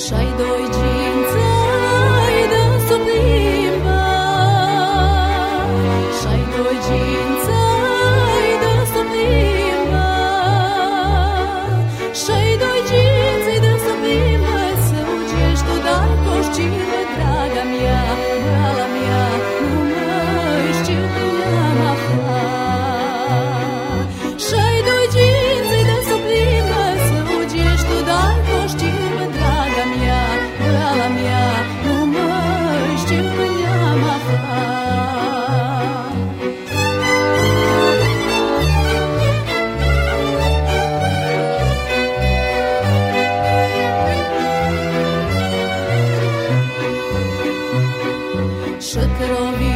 Și-ai doi ginței de suplimă, Și-ai doi ginței de suplimă, Și-ai doi ginței de suplimă, să ugești tu dai coșcire, draga mea, brala mea, nu mai știu cum am aflat. Și-ai doi ginței de suplimă, să ugești tu dai coșcire, draga mea, brala mea, nu mai știu cum am aflat. Și